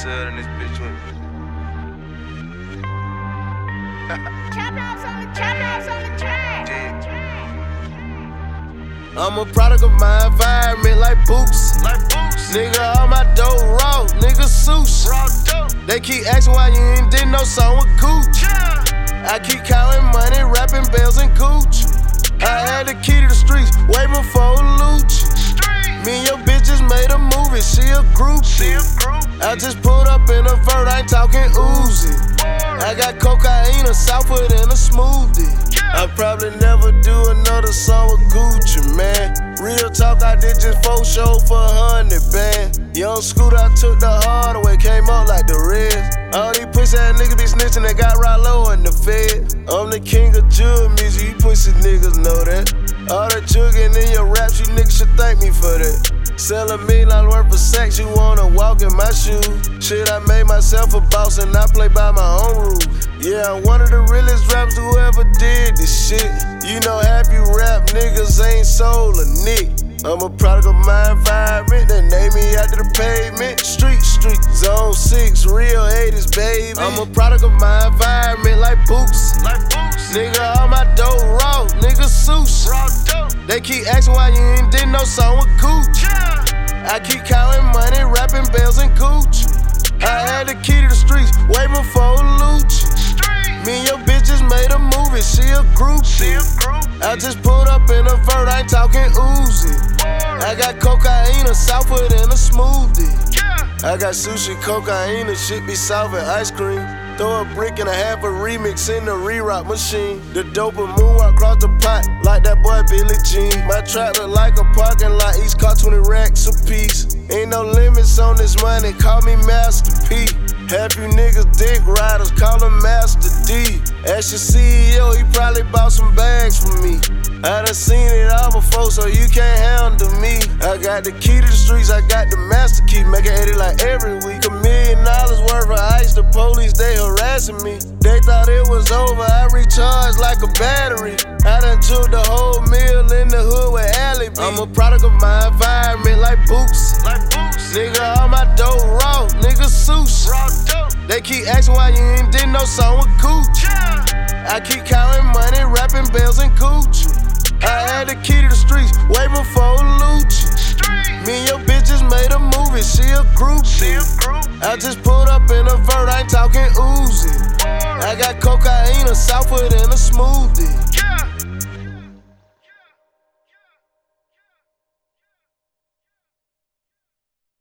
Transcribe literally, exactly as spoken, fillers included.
sell in this bitch with me. Chop house on the chop house on the track. I'm a product of my environment like Boots. Like boots. Nigga, all my dope raw, nigga Seuss. Raw dope. They keep asking why you ain't did no song with Cooch. Yeah. I keep counting money, rapping bells and cooch. I had the key to the streets way before Lucci. Street. Me and your bitches made a movie, she a groupie. See a group. I just pulled up in a vert, I ain't talking Uzi. I got cocaine, a Southwood, and a smoothie. Yeah. I'll probably never do another song with Gucci, man. Real talk, I did just four shows for a hundred band. Young Scooter, I took the hard away, came up like the rest. All these pussy ass niggas be snitching, they got Rollo in the fed. I'm the king of jug music, you pussy niggas know that. All that jugging in your raps, you niggas should thank me for that. Sell a million dollars worth of sex, you wanna walk in my shoes. Shit, I made myself a boss and I play by my own rules. Yeah, I'm one of the realest rappers who ever did this shit. You know happy rap niggas ain't sold a nick. I'm a product of my environment, they name me after the pavement. Street, street, zone six, real eighties, baby. I'm a product of my environment like Boots. Like boots. Nigga, all my dope raw, nigga Seuss. Raw dope. They keep asking why you ain't did no song with Cooch. Yeah. I keep counting money, rapping bells and cooch. I had the key to the streets way before Lucci. Street. Me and your bitches made a movie, she a groupie. See a group. I just pulled up in a vert, I ain't talking Uzi. I got cocaine, a Southwood, and a smoothie. Yeah. I got sushi, cocaine, and shit be soft and ice cream. Throw a brick and a half a remix in the re-rock machine. The dope and moonwalk across the pot like that boy Billie Jean. My trap look like a parking lot, each car twenty racks a piece. Ain't no limits on this money, call me Master P. Half you niggas dick riders, call him Master D. Ask your C E O, he probably bought some bags for me. I done seen it all before, so you can't handle me. I got the key to the streets, I got the master key. Make it eighty like every week. A million dollars worth of ice, the police, they harassing me. They thought it was over, I recharged like a battery. I done took the whole meal in the hood with Alley B. I'm a product of my environment like Boots. Like boots. Nigga, all my dope raw, nigga Seuss. Raw dope. They keep asking why you ain't did no song with Cooch. Yeah. I keep counting money, rapping bells and cooch. I had the key to the streets way before Lucci. Street. Me and your bitches made a movie, she a groupie. See a group. I just pulled up in a vert, I ain't talking Uzi. I got cocaine, a Southwood, and a smoothie.